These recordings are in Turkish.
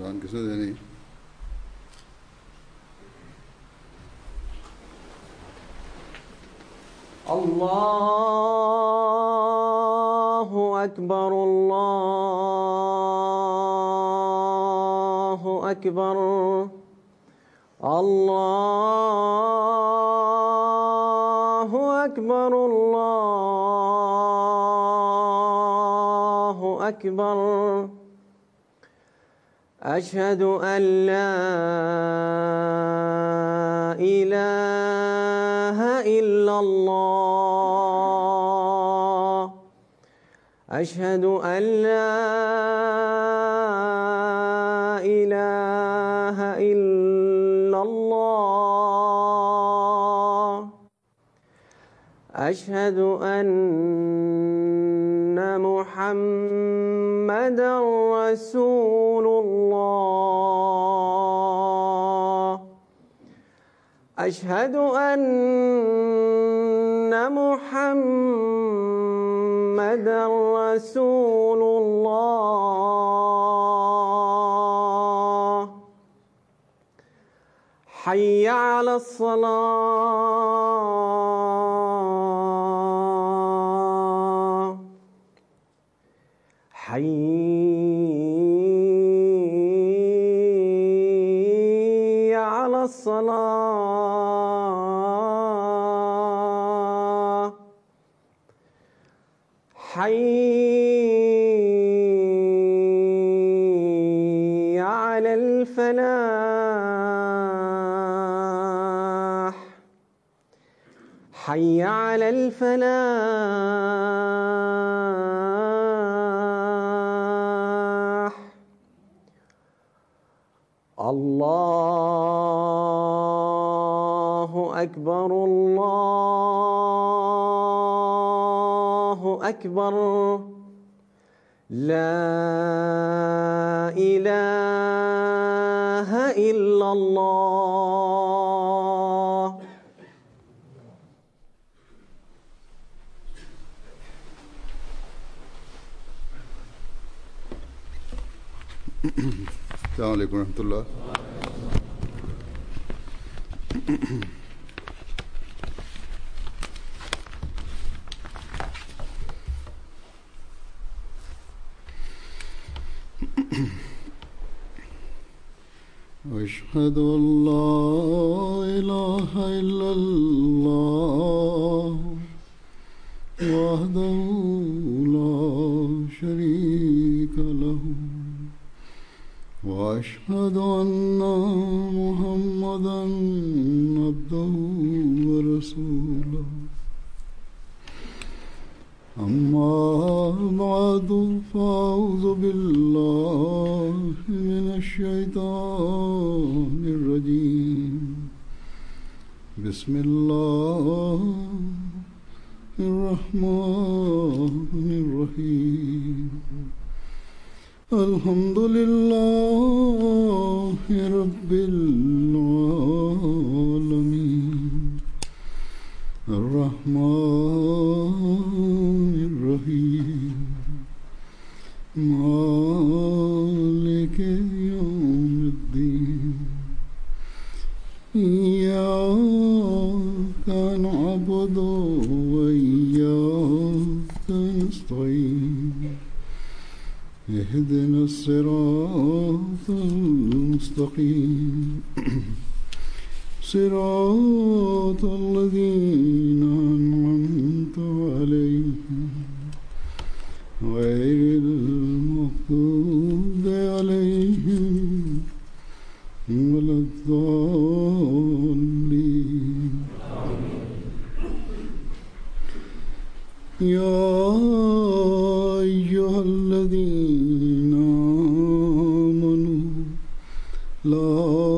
अजान किसने देनी? अल्लाहु अकबर अल्लाहु अकबर अल्लाहु अकबर अल्लाहु अकबर अशहदु अन ला इलाहा इल्लल्लाह अशहदु अन ला इलाहा इल्लल्लाह अशहदु अन्ना मुहम्मदन रसूलुल्लाह अशहदु अन्ना मुहम्मदन रसूलुल्लाह हय्य अला अस्सलाह हय्य अला अस्सलाह हय्य अलल फलाह हय्य अलल फलाह अल्लाहु अकबर अल्लाहु अकबर ला इलाहा इल्लल्लाह। अस्सलामु अलैकुम रहमतुल्लाह। अशहदु अन ला इलाहा इल्लल्लाह वहदहु ला शरीका लहु वअशहदु अन्ना मुहम्मदन अब्दुहु व रसूलुहु अम्मा बअदु फ़अऊज़ु बिल्लाहि मिनश शैतानिर रजीम बिस्मिल्लाहिर रहमानिर रहीम अल्हम्दुलिल्लाहि रब्बिल आलमीन अर्रहमानिर रहीम मालिकि यौमिद्दीन इय्याका नअबुदु व इय्याका नस्तईन इहदिना सिरातल मुस्तक़ीम सिरातल लज़ीना अन्अमता अलैहिम गैरिल मग़्दूबि अलैहिम वलद्दाल्लीन। या अय्युहल्लज़ीना आमनू ला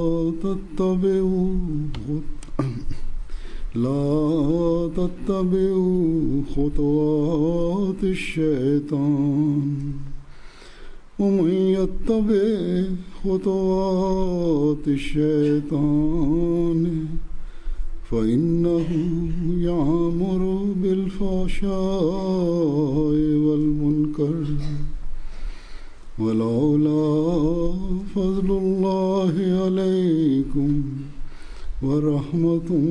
तत्तबिउ खुतवातिश शैतान वमन यत्तबि खुतवातिश शैतान फ़इन्नहु यअमुरु बिलफ़हशाइ वल मुनकर वलौला فضل الله عليكم ورحمته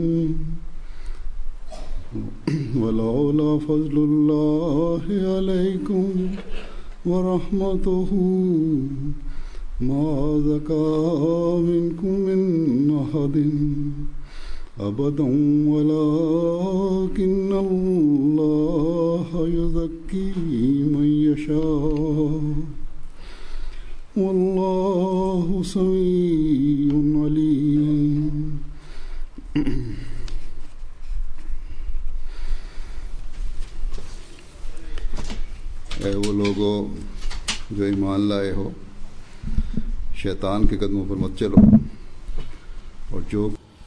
ولولا فضل الله عليكم ورحمته ما زكى منكم من أحد أبدا ولكن الله يزكي من يشاء والله سميع عليم. اے وہ لوگو جو ایمان لائے ہو شیطان کے قدموں پر مت çelo اور جو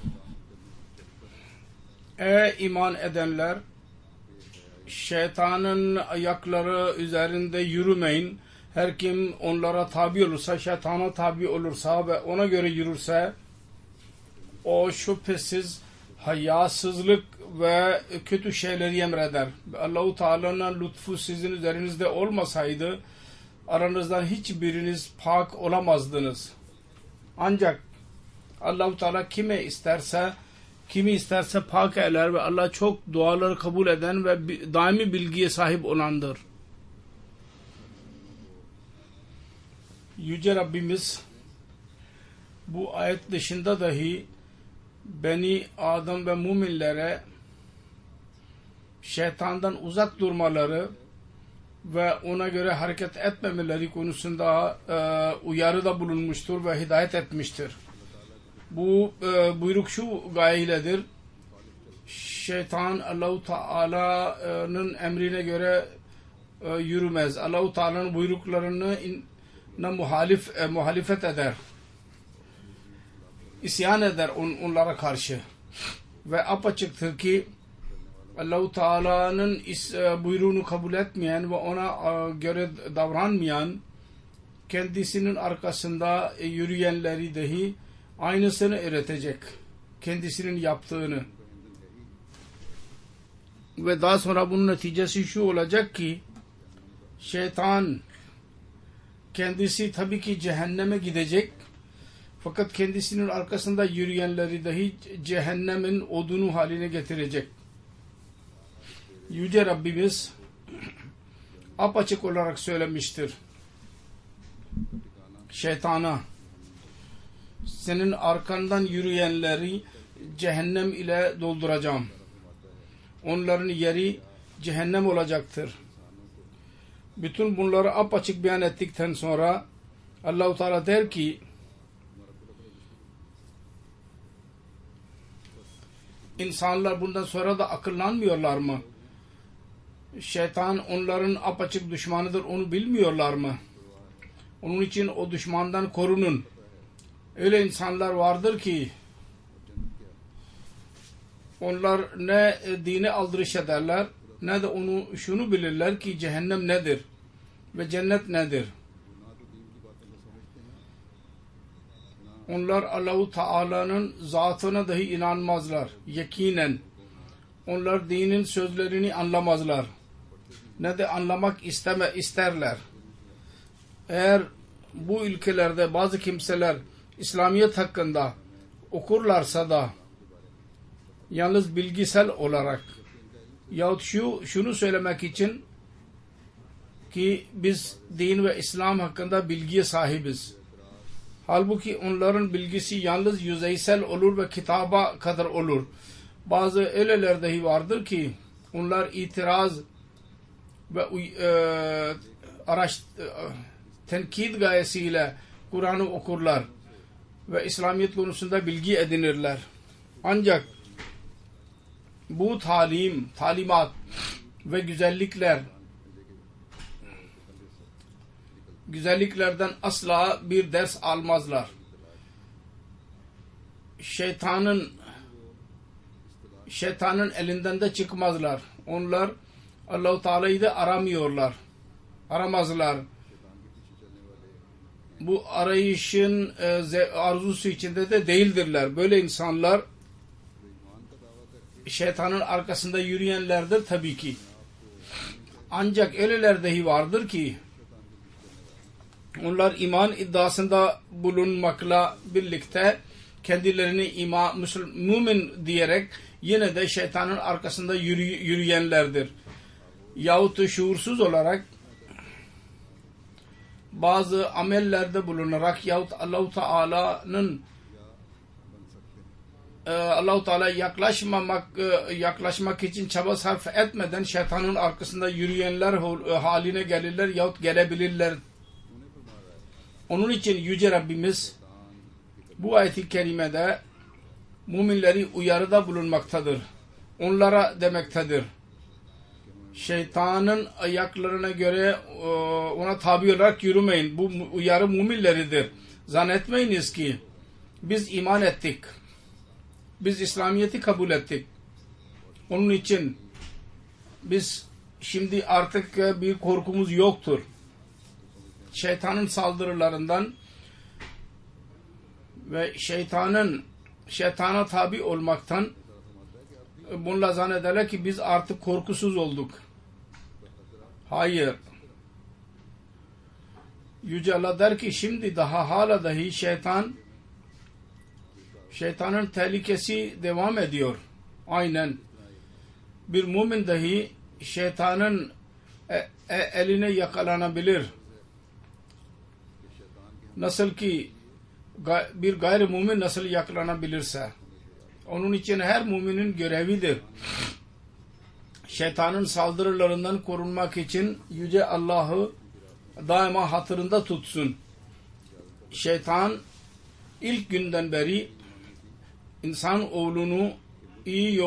Ey iman edenler, şeytanın ayakları üzerinde yürümeyin. Her kim onlara tabi olursa, şeytana tabi olursa ve ona göre yürürse, o şüphesiz hayasızlık ve kötü şeyleri emreder. Allah-u Teala'nın lütfu sizin üzerinizde olmasaydı, aranızdan hiçbiriniz pak olamazdınız. Ancak Allah-u Teala kimi isterse pak eder ve Allah çok duaları kabul eden ve daimi bilgiye sahip olandır. Yüce Rabbimiz bu ayet dışında dahi Beni Adam ve müminlere şeytandan uzak durmaları ve ona göre hareket etmemeleri konusunda uyarıda bulunmuştur ve hidayet etmiştir. Bu buyruk şu gayeyledir. Şeytan Allah-u Teala'nın emrine göre yürümez. Allah-u Teala'nın buyruklarına muhalefet eder. İsyan eder onlara karşı. Ve apaçıktır ki Allah-u Teala'nın buyruğunu kabul etmeyen ve ona göre davranmayan, kendisinin arkasında yürüyenleri dahi aynısını öğretecek. Kendisinin yaptığını. Ve daha sonra bunun neticesi şu olacak ki şeytan kendisi tabii ki cehenneme gidecek. Fakat kendisinin arkasında yürüyenleri dahi cehennemin odunu haline getirecek. Yüce Rabbimiz apaçık olarak söylemiştir. Şeytana, senin arkandan yürüyenleri cehennem ile dolduracağım. Onların yeri cehennem olacaktır. Bütün bunları apaçık beyan ettikten sonra Allah-u Teala der ki insanlar bundan sonra da akıllanmıyorlar mı? Şeytan onların apaçık düşmanıdır, onu bilmiyorlar mı? Onun için o düşmandan korunun. Öyle insanlar vardır ki onlar ne dine aldırış ederler ne de onu şunu bilirler ki cehennem nedir ve cennet nedir. Onlar Allah-u Teala'nın zatına dahi inanmazlar. Yakinen. Onlar dinin sözlerini anlamazlar. Ne de anlamak isterler. Eğer bu ülkelerde bazı kimseler İslamiyet hakkında okurlarsa da yalnız bilgisel olarak yahut şunu söylemek için ki biz din ve İslam hakkında bilgiye sahibiz. Halbuki onların bilgisi yalnız yüzeysel olur ve kitaba kadar olur. Bazı öyleler dahi vardır ki onlar itiraz ve tenkit gayesiyle Kur'an'ı okurlar ve İslamiyet konusunda bilgi edinirler. Ancak bu talimat ve güzelliklerden asla bir ders almazlar. Şeytanın elinden de çıkmazlar. Onlar Allah-u Teala'yı da aramazlar. Bu arayışın arzusu içinde de değildirler. Böyle insanlar şeytanın arkasında yürüyenlerdir tabii ki. Ancak öyleler dahi vardır ki Onlar iman iddiasında bulunmakla birlikte kendilerini mümin diyerek yine de şeytanın arkasında yürüyenlerdir. Yahut şuursuz olarak bazı amellerde bulunarak yahut Allah-u Teala yaklaşmak için çaba sarf etmeden şeytanın arkasında yürüyenler haline gelirler yahut gelebilirler. Onun için Yüce Rabbimiz bu ayet-i kerimede müminleri uyarıda bulunmaktadır. Onlara demektedir. Şeytanın ayaklarına göre ona tabi olarak yürümeyin. Bu uyarı müminleridir. Zannetmeyiniz ki biz iman ettik. Biz İslamiyet'i kabul ettik. Onun için biz şimdi artık bir korkumuz yoktur. Şeytanın saldırılarından ve şeytana tabi olmaktan bununla zannederler ki biz artık korkusuz olduk. Hayır. Yüce Allah der ki şimdi daha hala dahi şeytanın tehlikesi devam ediyor. Aynen. Bir mümin dahi şeytanın eline yakalanabilir. Nasıl ki bir gayrimümin nasıl yakalanabilirse. Onun için her müminin görevidir. Şeytanın saldırılarından korunmak için Yüce Allah'ı daima hatırında tutsun. Şeytan ilk günden beri insan oğlunu iyi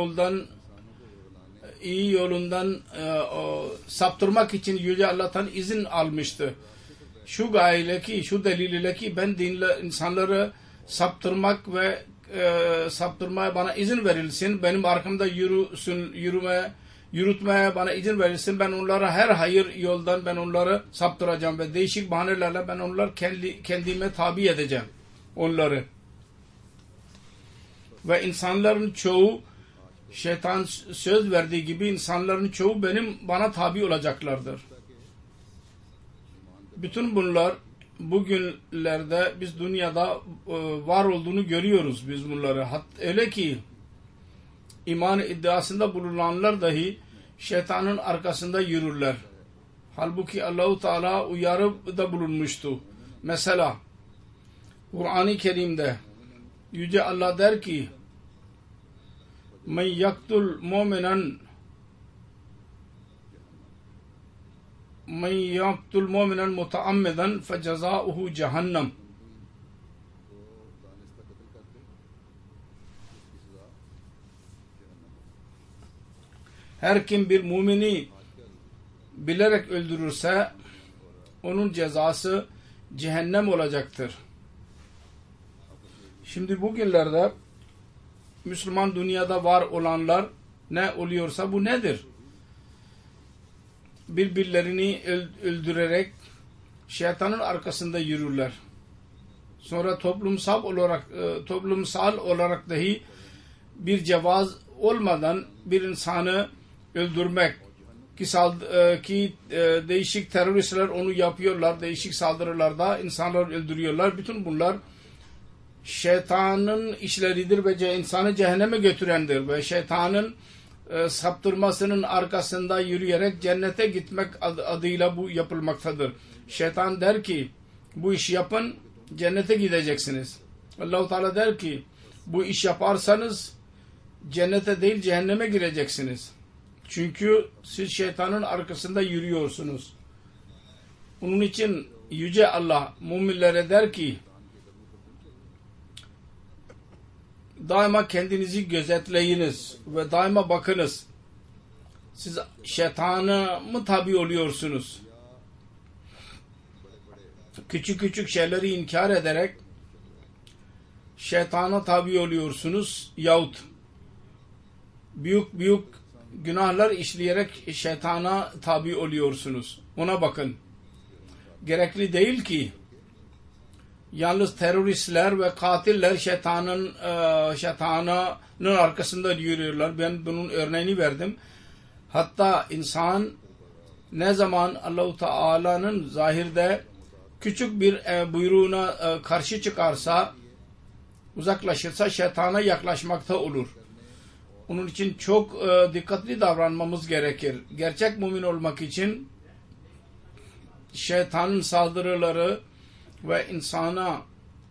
yolundan saptırmak için Yüce Allah'tan izin almıştı. Şu gayeyle ki, şu delil ile ki ben insanları saptırmak ve saptırmaya bana izin verilsin. Benim arkamda yürütmeye bana izin verilsin. Ben onlara her hayır yoldan ben onları saptıracağım ve değişik bahanelerle ben onları kendime tabi edeceğim. Onları. Ve insanların çoğu şeytan söz verdiği gibi insanların çoğu bana tabi olacaklardır. Bütün bunlar bugünlerde biz dünyada var olduğunu görüyoruz biz bunları. Öyle ki iman iddiasında bulunanlar dahi şeytanın arkasında yürürler. Halbuki Allah-u Teala uyarıda bulunmuştu. Mesela Kur'an-ı Kerim'de Yüce Allah der ki men yaktul mu'minen mutaammiden fecezauhu cehennem. Her kim bir mümini bilerek öldürürse onun cezası cehennem olacaktır. Şimdi bugünlerde Müslüman dünyada var olanlar ne oluyorsa bu nedir? Birbirlerini öldürerek şeytanın arkasında yürürler. Sonra toplumsal olarak dahi bir cevaz olmadan bir insanı öldürmek ki değişik teröristler onu yapıyorlar. Değişik saldırılarda insanları öldürüyorlar. Bütün bunlar şeytanın işleridir ve insanı cehenneme götürendir ve şeytanın saptırmasının arkasında yürüyerek cennete gitmek adıyla bu yapılmaktadır. Şeytan der ki bu işi yapın cennete gideceksiniz. Allah-u Teala der ki bu iş yaparsanız cennete değil cehenneme gireceksiniz. Çünkü siz şeytanın arkasında yürüyorsunuz. Onun için Yüce Allah müminlere der ki daima kendinizi gözetleyiniz ve daima bakınız. Siz şeytana mı tabi oluyorsunuz? Küçük küçük şeyleri inkar ederek şeytana tabi oluyorsunuz yahut büyük büyük günahlar işleyerek şeytana tabi oluyorsunuz. Ona bakın. Gerekli değil ki yalnız teröristler ve katiller şeytanın arkasında yürüyorlar. Ben bunun örneğini verdim. Hatta insan ne zaman Allah-u Teala'nın zahirde küçük bir buyruğuna karşı çıkarsa, uzaklaşırsa şeytana yaklaşmakta olur. Onun için çok dikkatli davranmamız gerekir. Gerçek mümin olmak için şeytanın saldırıları ve insana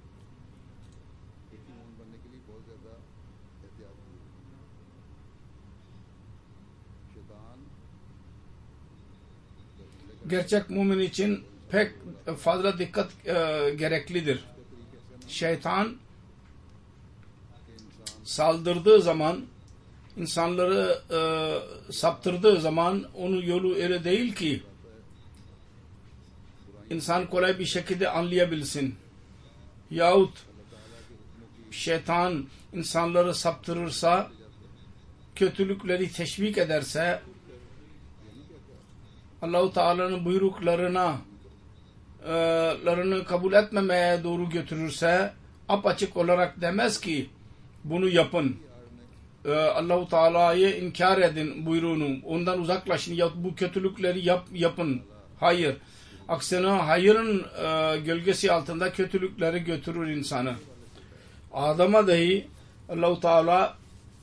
gerçek mümin için pek fazla dikkat gereklidir. Şeytan saldırdığı zaman, insanları saptırdığı zaman onun yolu öyle değil ki insan kolay bir şekilde anlayabilsin. Yahut şeytan insanları saptırırsa, kötülükleri teşvik ederse, Allah-u Teala'nın buyruklarını kabul etmemeye doğru götürürse, apaçık olarak demez ki bunu yapın, Allah-u Teala'yı inkar edin buyruğunu, ondan uzaklaşın ya bu kötülükleri yapın. Hayır. Aksine hayırın gölgesi altında kötülükleri götürür insanı. Adam'a dahi Allah-u Teala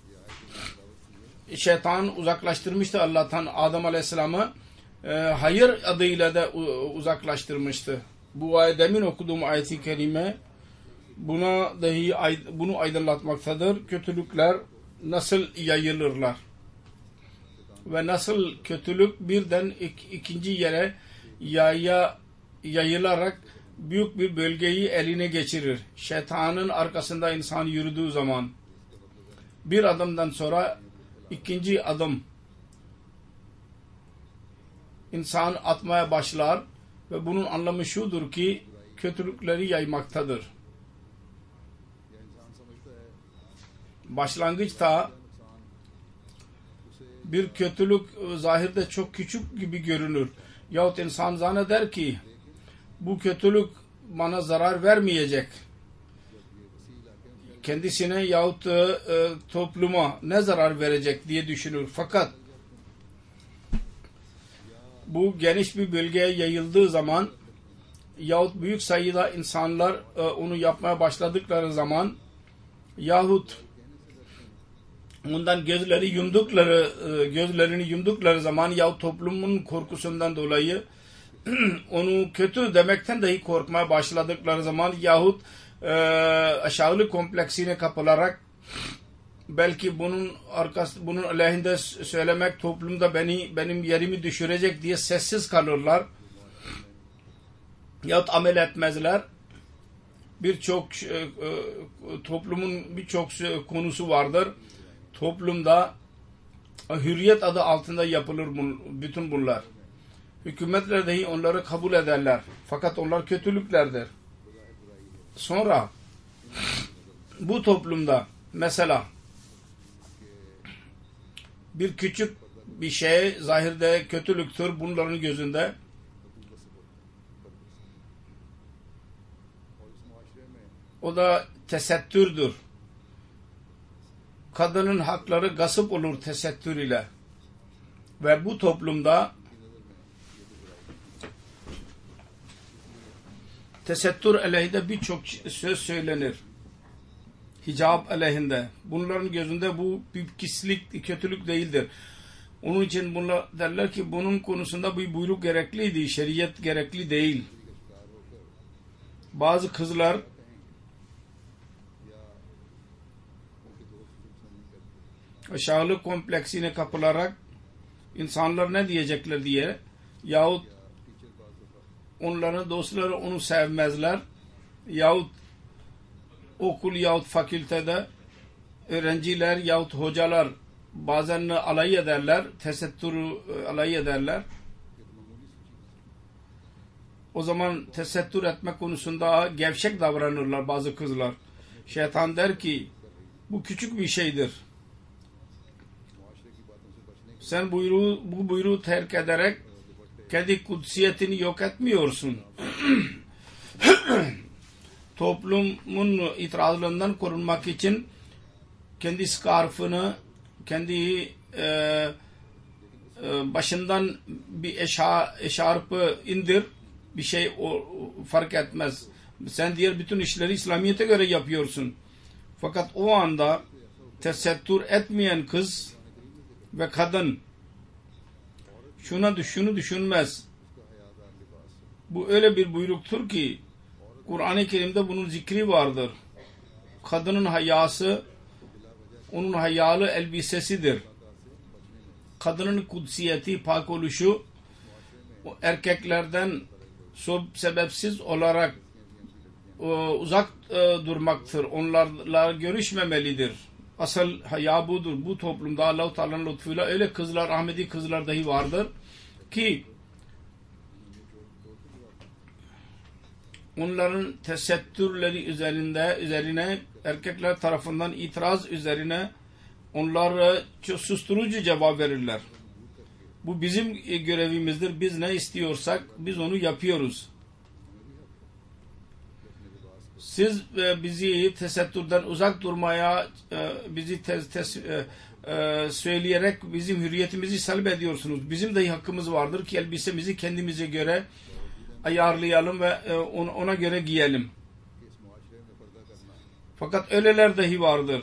şeytan uzaklaştırmıştı Allah'tan Adem Aleyhisselam'ı. Hayır adıyla da uzaklaştırmıştı. Bu demin okuduğum ayet-i kerime bunu aydınlatmaktadır. Kötülükler nasıl yayılırlar ve nasıl kötülük birden ikinci yere yayılarak büyük bir bölgeyi eline geçirir. Şeytanın arkasında insan yürüdüğü zaman bir adımdan sonra ikinci adım insan atmaya başlar ve bunun anlamı şudur ki kötülükleri yaymaktadır. Başlangıçta bir kötülük zahirde çok küçük gibi görünür. Yahut insan zanneder ki bu kötülük bana zarar vermeyecek. Kendisine yahut topluma ne zarar verecek diye düşünür. Fakat bu geniş bir bölgeye yayıldığı zaman yahut büyük sayıda insanlar onu yapmaya başladıkları zaman yahut ondan gözlerini yumdukları zaman yahut toplumun korkusundan dolayı onu kötü demekten dahi korkmaya başladıkları zaman yahut aşağılık kompleksine kapılarak belki bunun aleyhinde söylemek toplumda benim yerimi düşürecek diye sessiz kalırlar yahut amel etmezler. Birçok toplumun birçok konusu vardır. Toplumda hürriyet adı altında yapılır bütün bunlar. Hükümetler dahi onları kabul ederler. Fakat onlar kötülüklerdir. Sonra bu toplumda mesela bir küçük bir şey zahirde kötülüktür bunların gözünde. O da tesettürdür. Kadının hakları gasp olur tesettür ile. Ve bu toplumda tesettür aleyhinde birçok söz söylenir. Hicab aleyhinde. Bunların gözünde bu bir pislik, kötülük değildir. Onun için bunlar derler ki bunun konusunda bir buyruk gerekliydi. Şeriyet gerekli değil. Bazı kızlar aşağılık kompleksine kapılarak insanlar ne diyecekler diye yahut onların dostları onu sevmezler yahut okul yahut fakültede öğrenciler yahut hocalar bazen alay ederler, tesettürü alay ederler. O zaman tesettür etme konusunda gevşek davranırlar bazı kızlar. Şeytan der ki bu küçük bir şeydir. Sen bu buyruğu terk ederek kendi kutsiyetini yok etmiyorsun. Toplumun itirazlarından korunmak için kendi skarfını, kendi başından bir eşarpı indir bir şey fark etmez. Sen diğer bütün işleri İslamiyet'e göre yapıyorsun. Fakat o anda tesettür etmeyen kız ve kadın şunu düşünmez. Bu öyle bir buyruktur ki Kur'an-ı Kerim'de bunun zikri vardır. Kadının hayası onun hayalı elbisesidir. Kadının kudsiyeti, pak oluşu erkeklerden sebepsiz olarak uzak durmaktır. Onlarla görüşmemelidir. Asıl haya budur. Bu toplumda Allah-u Teala'nın lütfuyla öyle kızlar, Ahmedi kızlar dahi vardır ki onların tesettürleri üzerine erkekler tarafından itiraz üzerine onlar susturucu cevap verirler. Bu bizim görevimizdir. Biz ne istiyorsak biz onu yapıyoruz. Siz bizi tesettürden uzak durmaya bizi söyleyerek bizim hürriyetimizi salb ediyorsunuz. Bizim de hakkımız vardır ki elbisemizi kendimize göre ayarlayalım ve ona göre giyelim. Fakat öyleler dahi vardır.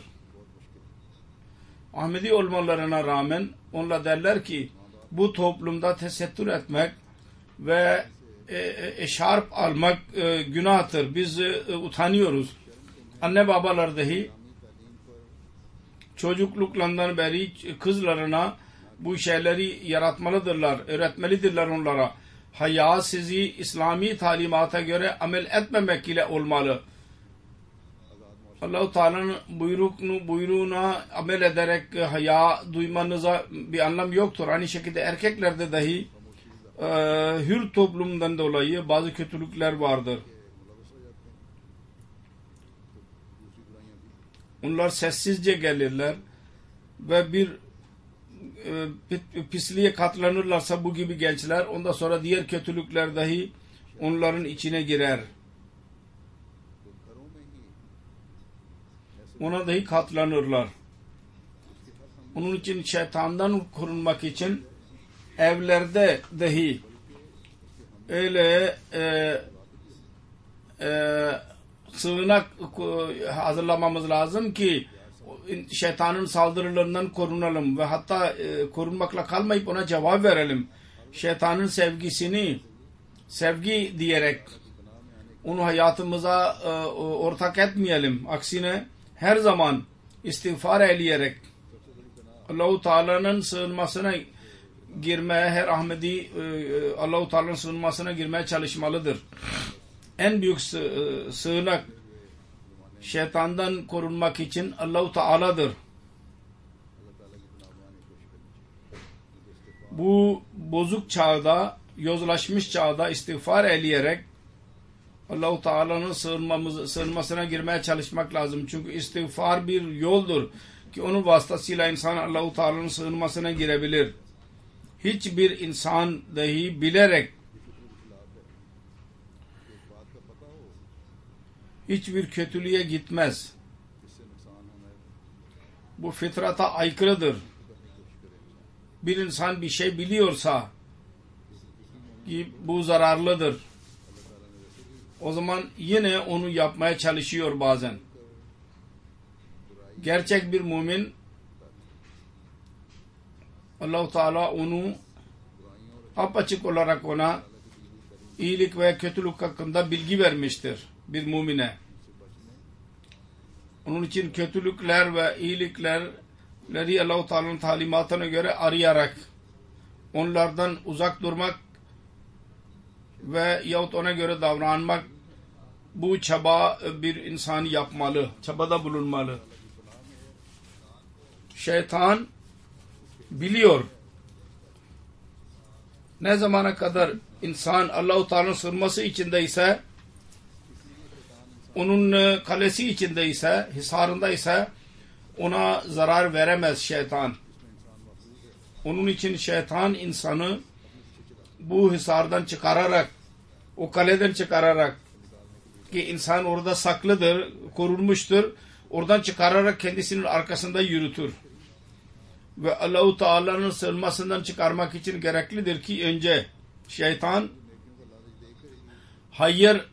Ahmedi olmalarına rağmen onlar derler ki bu toplumda tesettür etmek ve eşarp almak günahtır. Biz utanıyoruz. Anne babalar dahi çocukluklarından beri kızlarına bu şeyleri yaratmalıdırlar, öğretmelidirler onlara. Haya sizi İslami talimata göre amel etmemek ile olmalı. Allah-u Teala'nın buyruğuna amel ederek haya duymanıza bir anlam yoktur. Aynı şekilde erkeklerde dahi hür toplumdan dolayı bazı kötülükler vardır. Onlar sessizce gelirler ve bir pisliğe katlanırlarsa bu gibi gençler ondan sonra diğer kötülükler dahi onların içine girer. Ona dahi katlanırlar. Onun için şeytandan korunmak için evlerde dahi öyle sığınak hazırlamamız lazım ki şeytanın saldırılarından korunalım ve hatta korunmakla kalmayıp ona cevap verelim. Şeytanın sevgi diyerek onu hayatımıza ortak etmeyelim. Aksine her zaman istiğfar eyleyerek Allah-u Teala'nın sığınmasına girmeye her Ahmedi Allah-u Teala'nın sığınmasına girmeye çalışmalıdır. En büyük sığınak şeytandan korunmak için Allah-u Teala'dır. Bu bozuk çağda, yozlaşmış çağda istiğfar eyleyerek Allah-u Teala'nın sığınmasına girmeye çalışmak lazım. Çünkü istiğfar bir yoldur ki onun vasıtasıyla insan Allah-u Teala'nın sığınmasına girebilir. Hiçbir insan dahi bilerek hiçbir kötülüğe gitmez. Bu fitrata aykırıdır. Bir insan bir şey biliyorsa ki bu zararlıdır, o zaman yine onu yapmaya çalışıyor bazen. Gerçek bir mümin Allah-u Teala onu apaçık olarak ona iyilik ve kötülük hakkında bilgi vermiştir bir mümine. Onun için kötülükler ve iyilikleri Allah-u Teala'nın talimatına göre arayarak onlardan uzak durmak ve yahut ona göre davranmak, bu çaba bir insan yapmalı, çabada bulunmalı. Şeytan biliyor ne zamana kadar insan Allah-u Teala'nın sığınması içindeyse, onun kalesi içindeyse, hisarındaysa ona zarar veremez şeytan. Onun için şeytan insanı bu hisardan çıkararak, o kaleden çıkararak ki insan orada saklıdır, korunmuştur, oradan çıkararak kendisinin arkasında yürütür. Ve Allah-u Teala'nın sığınmasından çıkarmak için gereklidir ki önce şeytan hayır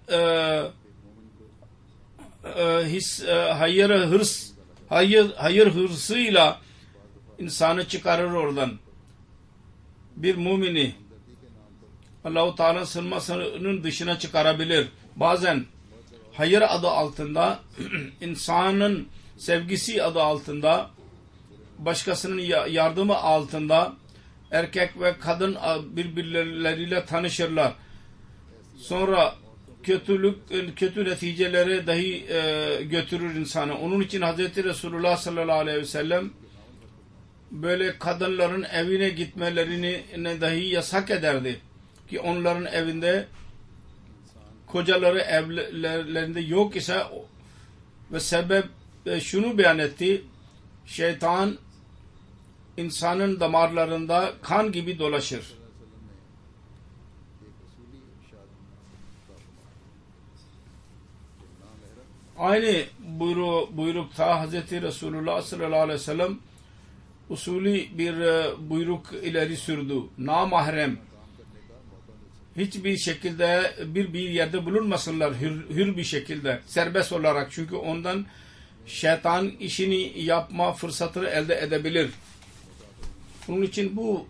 hırsıyla insanı çıkarır oradan. Bir mümini Allah-u Teala sınmasının dışına çıkarabilir. Bazen hayır adı altında, insanın sevgisi adı altında, başkasının yardımı altında erkek ve kadın birbirleriyle tanışırlar. Sonra kötü neticelere dahi götürür insanı. Onun için Hz. Resulullah sallallahu aleyhi ve sellem böyle kadınların evine gitmelerini dahi yasak ederdi. Ki onların evinde kocaları evlerinde yok ise ve sebep şunu beyan etti. Şeytan insanın damarlarında kan gibi dolaşır. Aynı buyrukta Hz. Resulullah sallallahu aleyhi ve sellem usulü bir buyruk ileri sürdü. Namahrem hiçbir şekilde bir yerde bulunmasınlar hür bir şekilde, serbest olarak. Çünkü ondan şeytan işini yapma fırsatını elde edebilir. Bunun için bu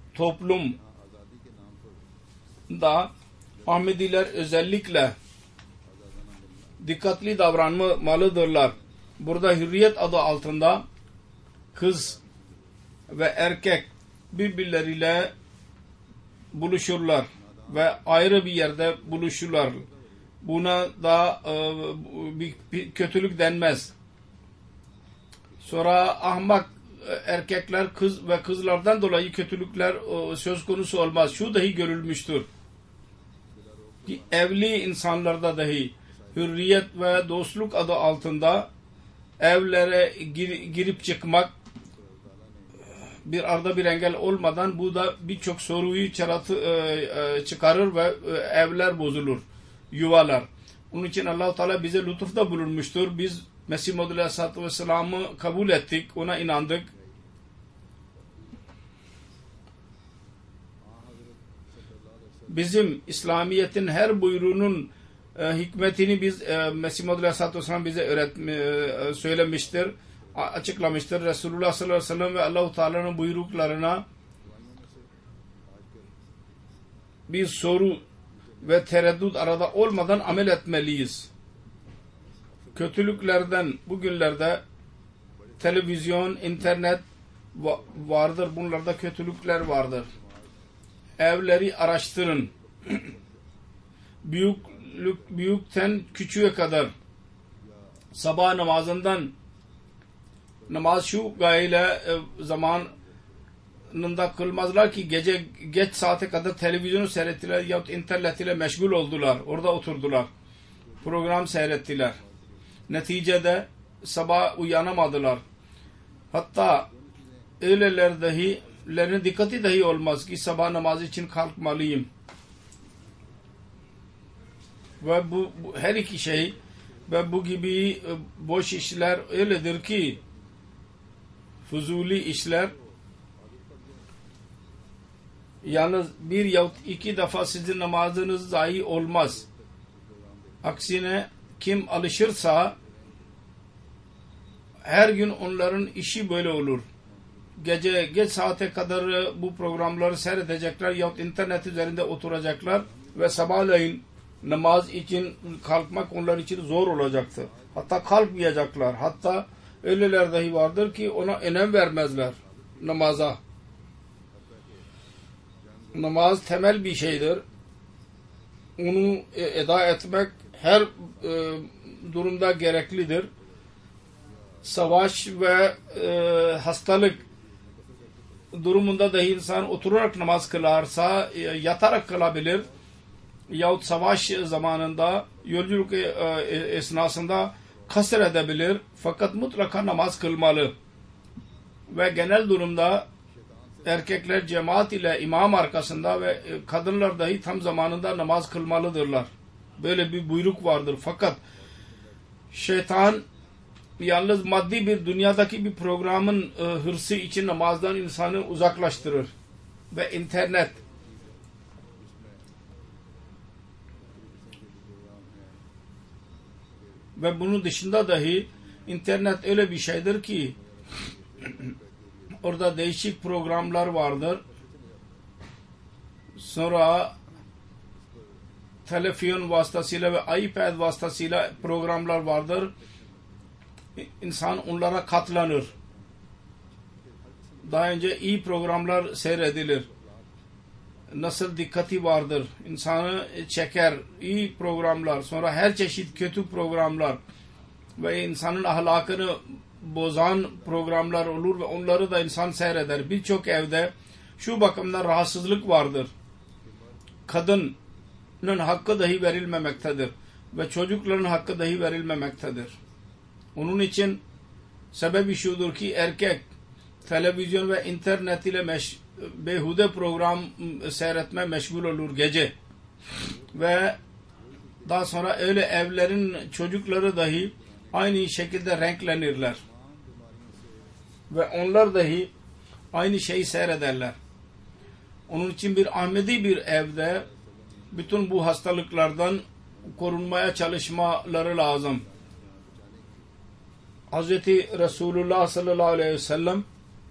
toplumda Ahmediler özellikle dikkatli davranmalıdırlar. Burada hürriyet adı altında kız ve erkek birbirleriyle buluşurlar ve ayrı bir yerde buluşurlar. Buna da bir kötülük denmez. Sonra ahmak erkekler kız ve kızlardan dolayı kötülükler söz konusu olmaz. Şu dahi görülmüştür ki evli insanlarda dahi hürriyet ve dostluk adı altında evlere girip çıkmak bir arada bir engel olmadan bu da birçok soruyu çıkarır ve evler bozulur, yuvalar. Onun için Allah-u Teala bize lütufta bulunmuştur. Biz Mesih Maud Aleyhisselatü Vesselam'ı kabul ettik, ona inandık. Bizim İslamiyet'in her buyruğunun hikmetini biz Mesih Maud Aleyhisselatü Vesselam bize söylemiştir, açıklamıştır. Resulullah sallallahu aleyhi ve sellem ve Allah-u Teala'nın buyruklarına bir soru ve tereddüt arada olmadan amel etmeliyiz. Kötülüklerden bugünlerde televizyon, internet vardır. Bunlarda kötülükler vardır. Evleri araştırın. Büyükten küçüğe kadar sabah namazından namaz şu gayeyle zamanında kılmazlar ki gece geç saate kadar televizyonu seyrettiler yahut internet ile meşgul oldular. Orada oturdular. Program seyrettiler. Neticede sabah uyanamadılar. Hatta öylelerinin dikkati dahi olmaz ki sabah namazı için kalkmalıyım. Ve bu her iki şey ve bu gibi boş işler öyledir ki fuzuli işler yalnız bir yahut iki defa sizin namazınız zayi olmaz. Aksine kim alışırsa her gün onların işi böyle olur. Gece geç saate kadar bu programları seyredecekler yahut internet üzerinde oturacaklar ve sabahleyin namaz için kalkmak onlar için zor olacaktır. Hatta kalkmayacaklar. Hatta öyleler dahi vardır ki ona önem vermezler namaza. Namaz temel bir şeydir. Onu eda etmek her durumda gereklidir. Savaş ve hastalık durumunda dahi insan oturarak namaz kılarsa yatarak kılabilir. Yahut savaş zamanında yolculuk esnasında kasır edebilir. Fakat mutlaka namaz kılmalı. Ve genel durumda erkekler cemaat ile imam arkasında ve kadınlar dahi tam zamanında namaz kılmalıdırlar. Böyle bir buyruk vardır. Fakat şeytan yalnız maddi bir dünyadaki bir programın hırsı için namazdan insanı uzaklaştırır. Ve internet Ve bunun dışında dahi internet öyle bir şeydir ki orada değişik programlar vardır. Sonra telefon vasıtasıyla ve iPad vasıtasıyla programlar vardır. İnsan onlara katlanır. Daha önce iyi programlar seyredilir. Nasıl dikkati vardır. İnsanı çeker. İyi programlar. Sonra her çeşit kötü programlar ve insanın ahlakını bozan programlar olur ve onları da insan seyreder. Birçok evde şu bakımdan rahatsızlık vardır. Kadının hakkı dahi verilmemektedir. Ve çocukların hakkı dahi verilmemektedir. Onun için sebebi şudur ki erkek televizyon ve internet ile behude program seyretme meşgul olur gece. Ve daha sonra öyle evlerin çocukları dahi aynı şekilde renklenirler. Ve onlar dahi aynı şeyi seyrederler. Onun için bir Ahmedi bir evde bütün bu hastalıklardan korunmaya çalışmaları lazım. Hz. Resulullah sallallahu aleyhi ve sellem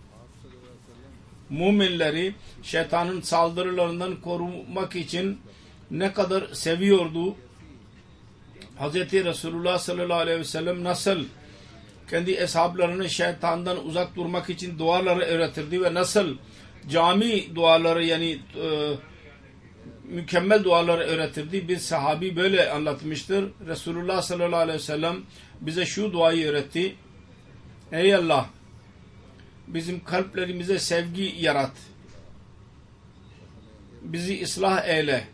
müminleri şeytanın saldırılarından korumak için ne kadar seviyordu. Hz. Resulullah sallallahu aleyhi ve sellem nasıl kendi eshablarını şeytandan uzak durmak için duaları öğretirdi ve nasıl cami duaları yani mükemmel duaları öğretirdi. Bir sahabi böyle anlatmıştır. Resulullah sallallahu aleyhi ve sellem bize şu duayı öğretti. Ey Allah! Bizim kalplerimize sevgi yarat. Bizi ıslah eyle.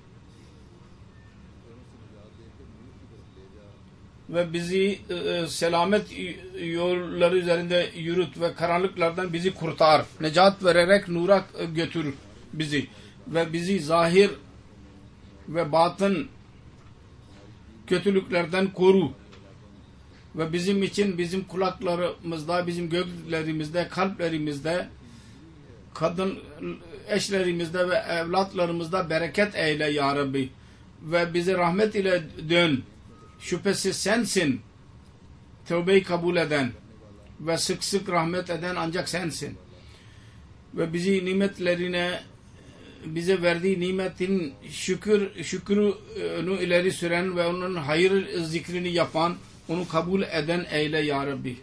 Ve bizi selamet yolları üzerinde yürüt ve karanlıklardan bizi kurtar. Necat vererek nura götür bizi. Ve bizi zahir ve batın kötülüklerden koru. Ve bizim için bizim kulaklarımızda, bizim göklerimizde, kalplerimizde, kadın eşlerimizde ve evlatlarımızda bereket eyle ya Rabbi. Ve bize rahmet ile dön. Şüphesiz sensin tövbeyi kabul eden ve sık sık rahmet eden ancak sensin. Ve bizi nimetlerine, bize verdiği nimetin şükrünü ileri süren ve onun hayır zikrini yapan, onu kabul eden eyle ya Rabbi.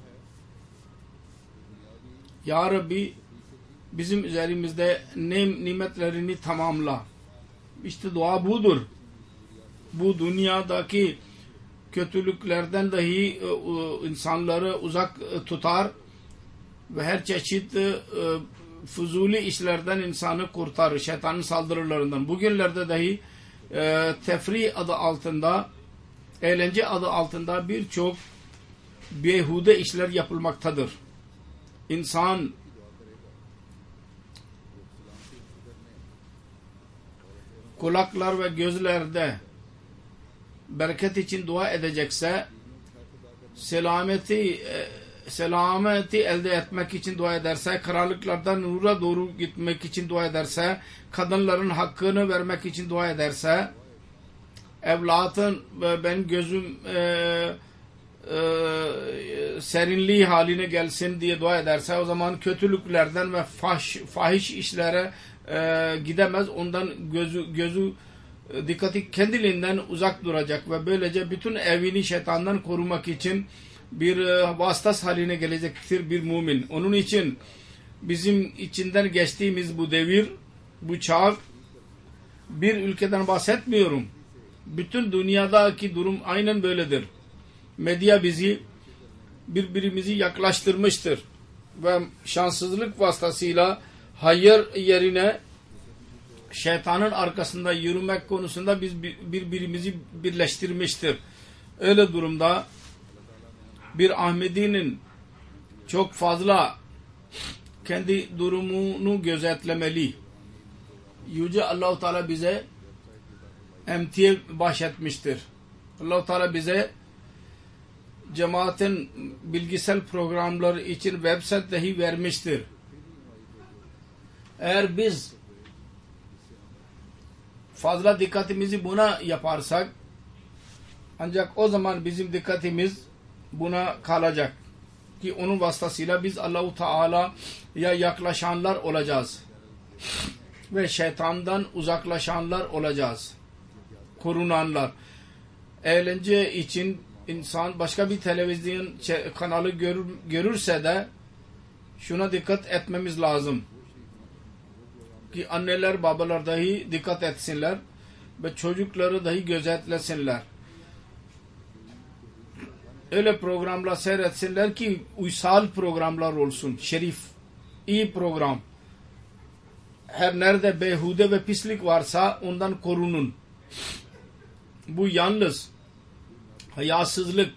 Ya Rabbi bizim üzerimizde nimetlerini tamamla. İşte dua budur. Bu dünyadaki kötülüklerden dahi insanları uzak tutar ve her çeşit fuzuli işlerden insanı kurtarır. Şeytanın saldırılarından. Bugünlerde dahi tefri adı altında, eğlence adı altında birçok behude işler yapılmaktadır. İnsan kulaklar ve gözlerde bereket için dua edecekse, selameti elde etmek için dua ederse, karanlıklardan nura doğru gitmek için dua ederse, kadınların hakkını vermek için dua ederse, evlatın benim gözüm serinliği haline gelsin diye dua ederse, o zaman kötülüklerden ve fahiş işlere gidemez. Ondan gözü dikkati kendiliğinden uzak duracak ve böylece bütün evini şeytandan korumak için bir vasıtas haline gelecektir bir mümin. Onun için bizim içinden geçtiğimiz bu devir, bu çağ, bir ülkeden bahsetmiyorum. Bütün dünyadaki durum aynen böyledir. Medya bizi birbirimizi yaklaştırmıştır ve şanssızlık vasıtasıyla hayır yerine şeytanın arkasında yürümek konusunda biz birbirimizi birleştirmiştir. Öyle durumda bir Ahmedi'nin çok fazla kendi durumunu gözetlemeli. Yüce Allah-u Teala bize emtiye bahşetmiştir. Allah-u Teala bize cemaatin bilgisayar programları için website dahi vermiştir. Eğer biz fazla dikkatimizi buna yaparsak Ancak o zaman bizim dikkatimiz buna kalacak ki onun vasıtasıyla biz Allah-u Teala'ya yaklaşanlar olacağız ve şeytandan uzaklaşanlar olacağız, korunanlar. Eğlence için insan başka bir televizyon kanalı görürse de şuna dikkat etmemiz lazım ki anneler babalar dahi dikkat etsinler ve çocukları dahi gözetlesinler. Öyle programlar seyretsinler ki uysal programlar olsun, şerif, iyi program. Her nerede beyhude ve pislik varsa ondan korunun. Bu yalnız hayasızlık,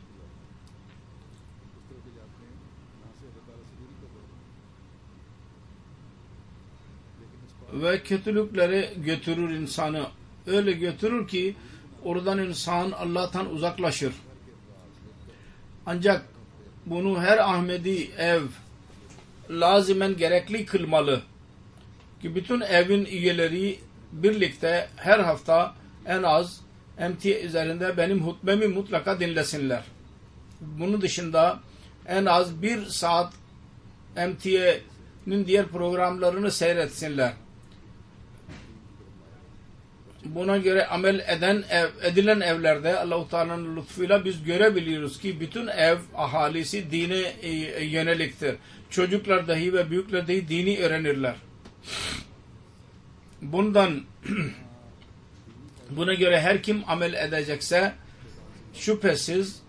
ve kötülüklere götürür insanı. Öyle götürür ki oradan insan Allah'tan uzaklaşır. Ancak bunu her Ahmedi ev lazimen gerekli kılmalı ki bütün evin üyeleri birlikte her hafta en az emtia üzerinde benim hutbemi mutlaka dinlesinler. Bunun dışında en az 1 saat emtia'nın diğer programlarını seyretsinler. Buna göre amel edilen evlerde Allah-u Teala'nın lütfuyla biz görebiliyoruz ki bütün ev ahalisi dine yöneliktir. Çocuklar dahi ve büyükler dahi dini öğrenirler. Buna göre her kim amel edecekse şüphesiz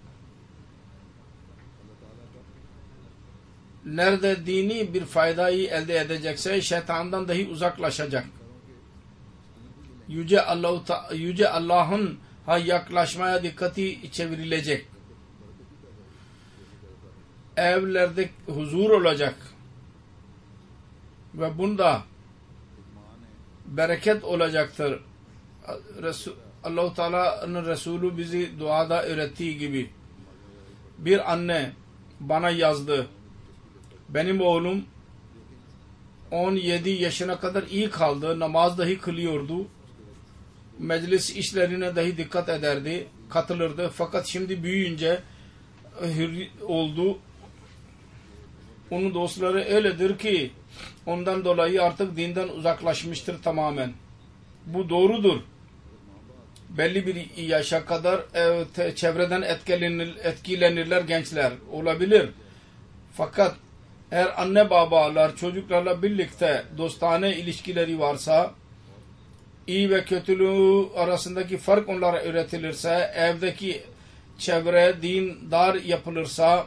nerede dini bir faydayı elde edecekse şeytandan dahi uzaklaşacak. Yüce Allah'ın yaklaşmaya dikkati çevrilecek. Evlerde huzur olacak. Ve bunda bereket olacaktır. Allah-u Teala'nın Resulü bizi duada öğrettiği gibi. Bir anne bana yazdı. Benim oğlum 17 yaşına kadar iyi kaldı. Namaz dahi kılıyordu. Meclis işlerine dahi dikkat ederdi. Katılırdı. Fakat şimdi büyüyünce oldu. Onun dostları öyledir ki ondan dolayı artık dinden uzaklaşmıştır tamamen. Bu doğrudur. Belli bir yaşa kadar çevreden etkilenirler gençler. Olabilir. Fakat eğer anne babalar çocuklarla birlikte dostane ilişkileri varsa, iyi ve kötülüğü arasındaki fark onlara öğretilirse, evdeki çevre dindar yapılırsa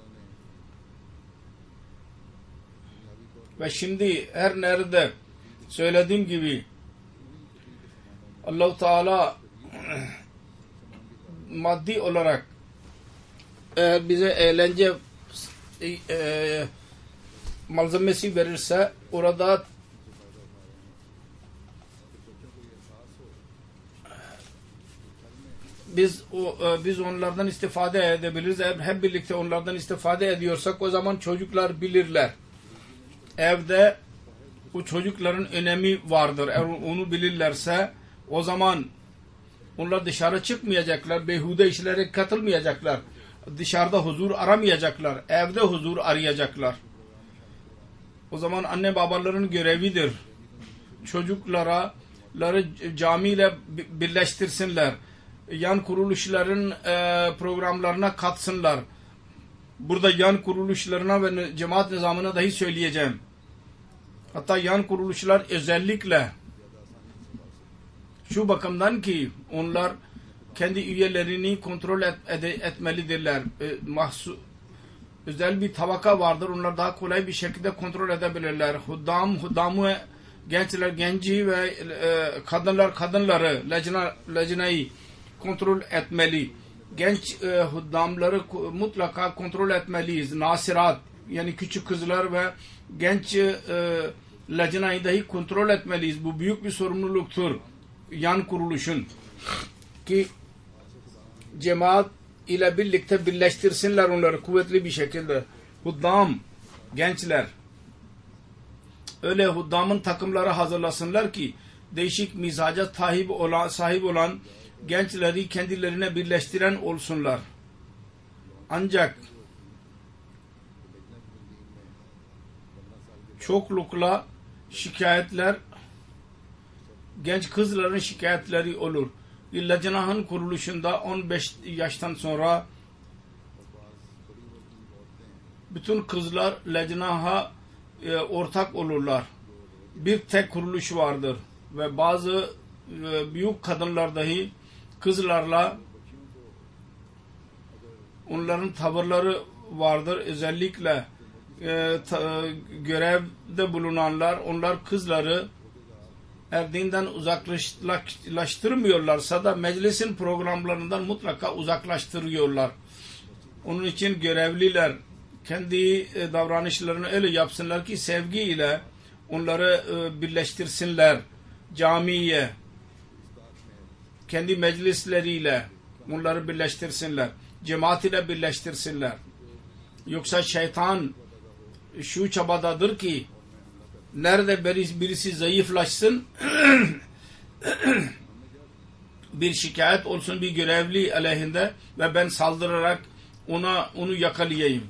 ve şimdi her nerede söylediğim gibi Allah-u Teala maddi olarak eğer bize eğlence malzemesi verirse orada biz onlardan istifade edebiliriz. Eğer hep birlikte onlardan istifade ediyorsak o zaman çocuklar bilirler. Evde bu çocukların önemi vardır. Eğer onu bilirlerse o zaman onlar dışarı çıkmayacaklar. Beyhude işlere katılmayacaklar. Dışarıda huzur aramayacaklar. Evde huzur arayacaklar. O zaman anne babaların görevidir. Çocukları camiyle birleştirsinler. Yan kuruluşların programlarına katsınlar. Burada yan kuruluşlarına ve cemaat nizamına dahi söyleyeceğim. Hatta yan kuruluşlar özellikle şu bakımdan ki onlar kendi üyelerini kontrol etmelidirler. Özel bir tabaka vardır. Onlar daha kolay bir şekilde kontrol edebilirler. Huddamı gençler genci ve kadınları lejnayı kontrol etmeli. Genç huddamları mutlaka kontrol etmeliyiz. Nasirat yani küçük kızlar ve genç lejnayı dahi kontrol etmeliyiz. Bu büyük bir sorumluluktur. Yan kuruluşun ki cemaat ile birlikte birleştirsinler onları kuvvetli bir şekilde. Huddam, gençler öyle huddamın takımları hazırlasınlar ki değişik mizaca sahip olan gençleri kendilerine birleştiren olsunlar. Ancak çoklukla şikayetler, genç kızların şikayetleri olur. Lacnah'ın kuruluşunda 15 yaştan sonra bütün kızlar Lacnah'a ortak olurlar. Bir tek kuruluş vardır ve bazı büyük kadınlar dahi kızlarla onların tavırları vardır. Özellikle görevde bulunanlar, onlar kızları erdiğinden uzaklaştırmıyorlarsa da meclisin programlarından mutlaka uzaklaştırıyorlar. Onun için görevliler kendi davranışlarını öyle yapsınlar ki sevgiyle onları birleştirsinler. Camiye, kendi meclisleriyle onları birleştirsinler. Cemaat ile birleştirsinler. Yoksa şeytan şu çabadadır ki nerede birisi zayıflaşsın bir şikayet olsun bir görevli aleyhinde ve ben saldırarak onu yakalayayım.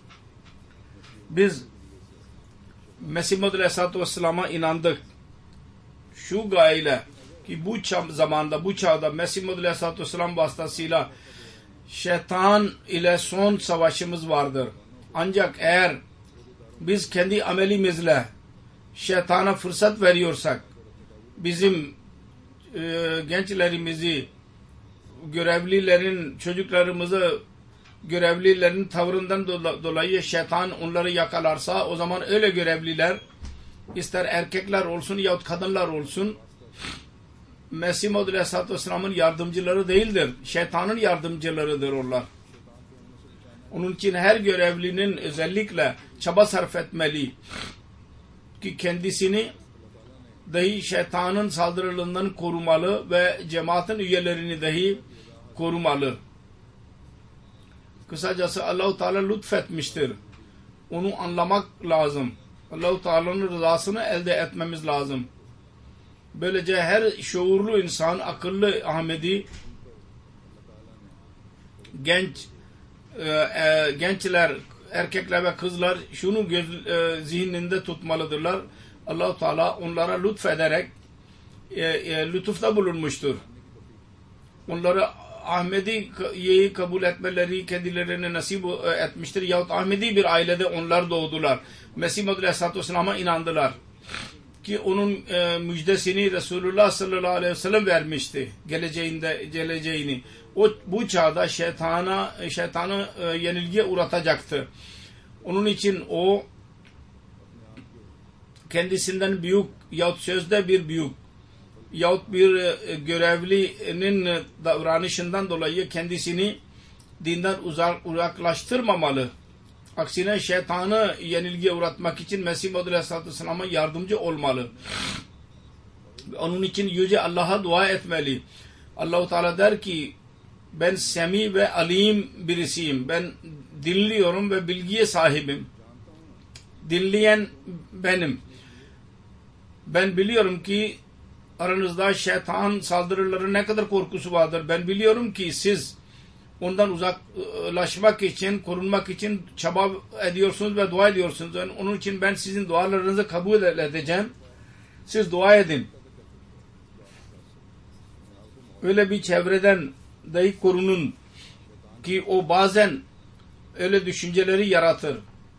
Biz Mesih Muhammed Aleyhisselatü Vesselam'a inandık. Şu gayeyle ki bu zamanda, bu çağda Mesih Muhammed Aleyhisselatü Vesselam vasıtasıyla şeytan ile son savaşımız vardır. Ancak eğer biz kendi amelimizle şeytana fırsat veriyorsak, bizim gençlerimizi, görevlilerin, çocuklarımızı, görevlilerin tavrından dolayı şeytan onları yakalarsa, o zaman öyle görevliler, ister erkekler olsun yahut kadınlar olsun, Mesih Muhammed Aleyhisselatü Vesselam'ın yardımcıları değildir. Şeytanın yardımcılarıdır onlar. Onun için her görevlinin özellikle çaba sarf etmeli ki kendisini dahi şeytanın saldırılarından korumalı ve cemaatin üyelerini dahi korumalı. Kısacası Allah-u Teala lütfetmiştir. Onu anlamak lazım. Allah-u Teala'nın rızasını elde etmemiz lazım. Böylece her şuurlu insan, akıllı Ahmedi, gençler, erkekler ve kızlar şunu zihninde tutmalıdırlar. Allah-u Teala onlara lütfederek lütufta bulunmuştur. Onları Ahmedi'yi kabul etmeleri kendilerine nasip etmiştir. Yahut Ahmedi bir ailede onlar doğdular. Mesih Muhammed Aleyhisselatü Vesselam'a inandılar. Ki onun müjdesini Resulullah sallallahu aleyhi ve sellem vermişti. Geleceğini. Bu çağda şeytanı yenilgiye uğratacaktı. Onun için o kendisinden büyük yahut sözde bir büyük yahut bir görevlinin davranışından dolayı kendisini dinden uzaklaştırmamalı. Aksine şeytanı yenilgiye uğratmak için Mesih Muhammed Aleyhisselatü Vesselam'a yardımcı olmalı. Onun için yüce Allah'a dua etmeli. Allah-u Teala der ki ben semi ve alim birisiyim. Ben dinliyorum ve bilgiye sahibim. Dinleyen benim. Ben biliyorum ki aranızda şeytan saldırıları ne kadar korkusu vardır. Ben biliyorum ki siz ondan uzaklaşmak için, korunmak için çaba ediyorsunuz ve dua ediyorsunuz. Yani onun için ben sizin dualarınızı kabul edeceğim. Siz dua edin. Öyle bir çevreden dahi korunun ki o bazen öyle düşünceleri yaratır.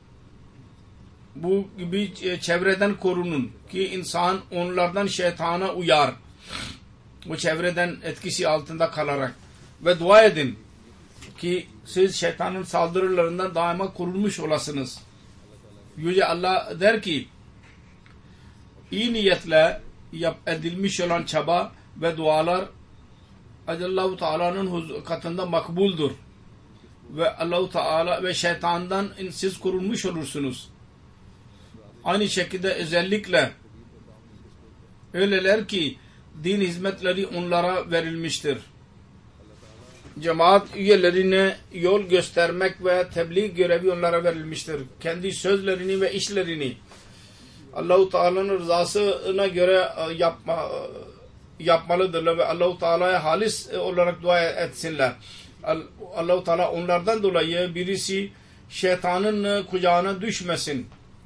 Bu gibi çevreden korunun ki insan onlardan şeytana uyar. Bu çevreden etkisi altında kalarak. Ve dua edin ki siz şeytanın saldırılarından daima korunmuş olasınız. Yüce Allah der ki iyi niyetle edilmiş olan çaba ve dualar Allah-u Teala'nın katında makbuldur. Ve Allah-u Teala ve şeytandan siz korunmuş olursunuz. Aynı şekilde özellikle öyleler ki din hizmetleri onlara verilmiştir. Cemaat üyelerine yol göstermek ve tebliğ görevi onlara verilmiştir. Kendi sözlerini ve işlerini Allah-u Teala'nın rızasına göre yapmalıdırlar ve Allah-u Teala'ya halis olarak dua etsinler. Allah-u Teala onlardan dolayı birisi şeytanın kucağına düşmesin.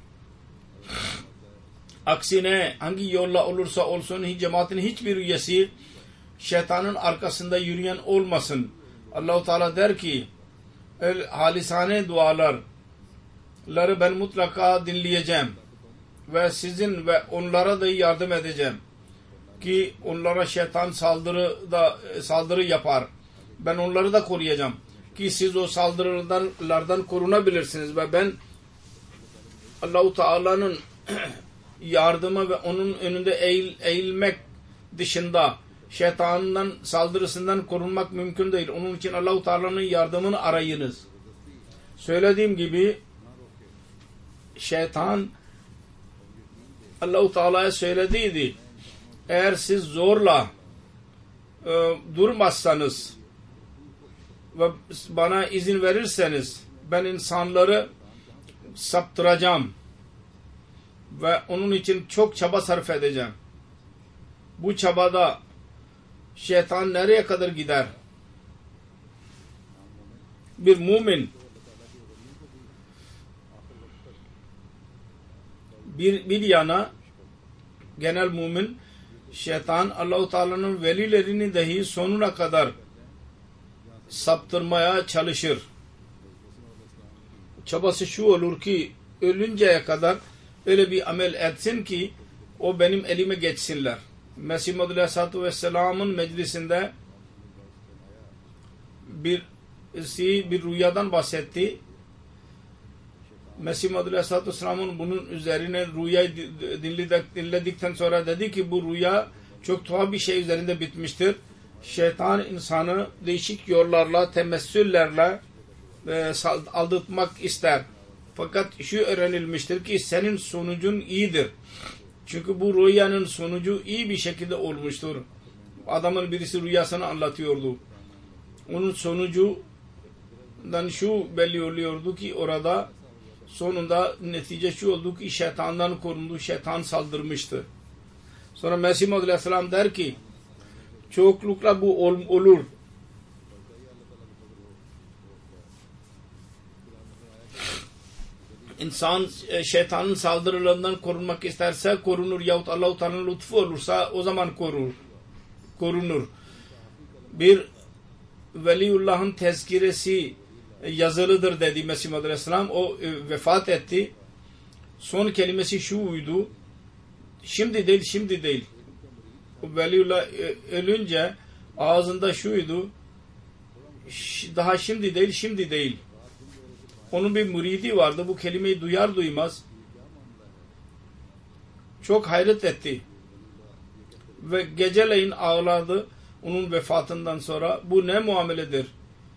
Aksine hangi yolla olursa olsun cemaatin hiçbir üyesi şeytanın arkasında yürüyen olmasın. Allah-u Teala der ki halisane duaları ben mutlaka dinleyeceğim ve sizin ve onlara da yardım edeceğim ki onlara şeytan saldırı yapar. Ben onları da koruyacağım ki siz o saldırılardan korunabilirsiniz ve ben Allah-u Teala'nın yardımı ve onun önünde eğilmek dışında şeytanın saldırısından korunmak mümkün değil. Onun için Allah-u Teala'nın yardımını arayınız. Söylediğim gibi şeytan Allah-u Teala'ya söylediydi. Eğer siz zorla durmazsanız ve bana izin verirseniz ben insanları saptıracağım ve onun için çok çaba sarf edeceğim. Bu çabada şeytan nereye kadar gider? Bir mümin bir yana genel mümin şeytan Allah-u Teala'nın velilerini dahi sonuna kadar saptırmaya çalışır. Çabası şu olur ki ölünceye kadar öyle bir amel etsin ki o benim elime geçsinler. Mesih Maud Aleyhisselatü Vesselam'ın meclisinde bir rüyadan bahsetti. Mesih Maud Aleyhisselatü Vesselam'ın bunun üzerine rüyayı dinledikten sonra dedi ki bu rüya çok tuhaf bir şey üzerinde bitmiştir. Şeytan insanı değişik yollarla, temessüllerle aldatmak ister. Fakat şu öğrenilmiştir ki senin sonucun iyidir. Çünkü bu rüyanın sonucu iyi bir şekilde olmuştur. Adamın birisi rüyasını anlatıyordu. Onun sonucundan şu belli oluyordu ki orada sonunda netice şu oldu ki şeytandan korundu, şeytan saldırmıştı. Sonra Mesih Maud Aleyhisselam der ki çoklukla bu olur. İnsan şeytanın saldırılarından korunmak isterse korunur yahut Allah-u Teala'nın lütfu olursa o zaman korunur. Bir Veliullah'ın tezkiresi yazılıdır dedi Mesih Maud Aleyhisselam. O vefat etti. Son kelimesi şuydu. Şimdi değil. O Veliullah ölünce ağzında şuydu. Daha şimdi değil. Onun bir müridi vardı. Bu kelimeyi duyar duymaz çok hayret etti. Ve geceleyin ağladı onun vefatından sonra. Bu ne muameledir?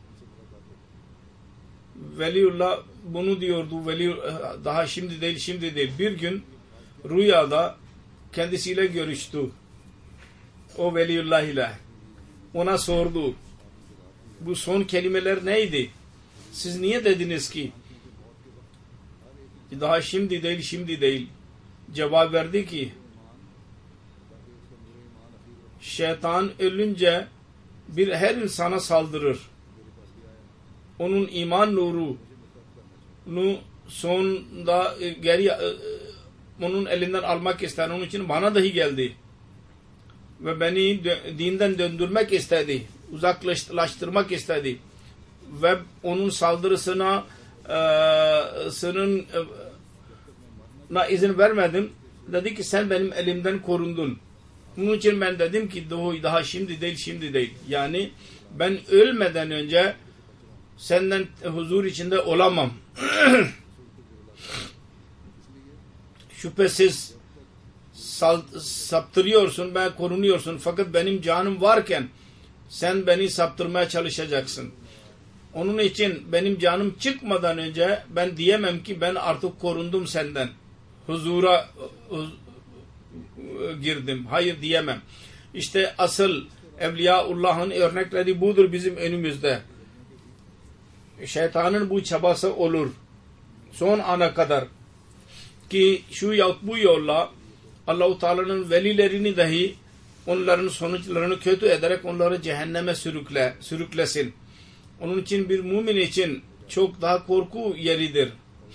Veliullah bunu diyordu. Daha şimdi değil. Bir gün rüyada kendisiyle görüştü. O Veliullah ile. Ona sordu. Bu son kelimeler neydi? Siz niye dediniz ki daha şimdi değil. Cevap verdi ki şeytan ölünce her insana saldırır. Onun iman nurunu sonunda geri onun elinden almak ister. Onun için bana dahi geldi. Ve beni dinden döndürmek istedi. Uzaklaştırmak istedi. Ve onun saldırısına izin vermedim. Dedi ki sen benim elimden korundun. Bunun için ben dedim ki daha şimdi değil. Yani ben ölmeden önce senden huzur içinde olamam. Şüphesiz saptırıyorsun, ben korunuyorsun. Fakat benim canım varken sen beni saptırmaya çalışacaksın. Onun için benim canım çıkmadan önce ben diyemem ki ben artık korundum senden. Huzura girdim. Hayır diyemem. İşte asıl Evliyaullah'ın örnekleri budur bizim önümüzde. Şeytanın bu çabası olur. Son ana kadar. Ki şu yahut bu yolla Allah-u Teala'nın velilerini dahi onların sonuçlarını kötü ederek onları cehenneme sürüklesin. Onun için bir mümin için çok daha korku yeridir.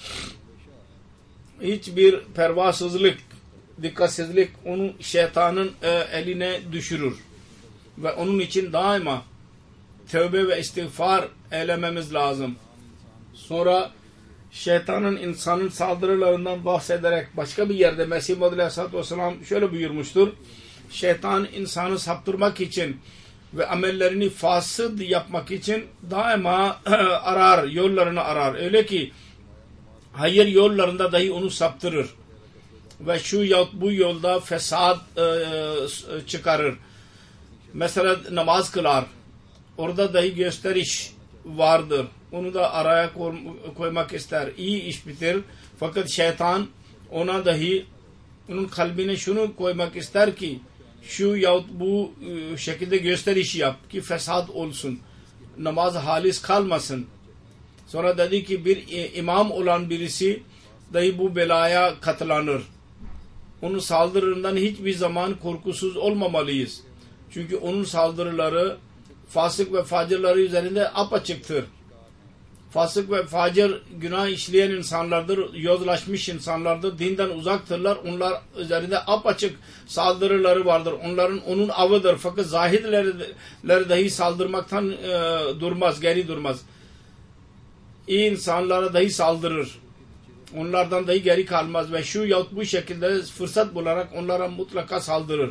Hiçbir pervasızlık, dikkatsizlik onu şeytanın eline düşürür. Ve onun için daima tövbe ve istiğfar eylememiz lazım. Sonra şeytanın insanın saldırılarından bahsederek başka bir yerde Mesih Muhammed Aleyhisselatü Vesselam şöyle buyurmuştur. Şeytan insanı saptırmak için ve amellerini fasıd yapmak için daima arar, yollarını arar. Öyle ki hayır yollarında dahi onu saptırır. Ve şu yahut bu yolda fesat çıkarır. Mesela namaz kılar. Orada dahi gösteriş vardır. Onu da araya koymak ister. İyi iş bitir. Fakat şeytan ona dahi onun kalbine şunu koymak ister ki şu yahut bu şekilde gösteriş yap ki fesat olsun. Namaz halis kalmasın. Sonra dedi ki bir imam olan birisi dahi bu belaya katılanır. Onun saldırılarından hiçbir zaman korkusuz olmamalıyız. Çünkü onun saldırıları fasık ve facirları üzerinde apaçıktır. Fasık ve facir günah işleyen insanlardır, yozlaşmış insanlardır, dinden uzaktırlar. Onlar üzerinde apaçık saldırıları vardır. Onun avıdır. Fakat zahirler dahi saldırmaktan durmaz, geri durmaz. İyi insanlara dahi saldırır. Onlardan dahi geri kalmaz ve şu yahut bu şekilde fırsat bularak onlara mutlaka saldırır.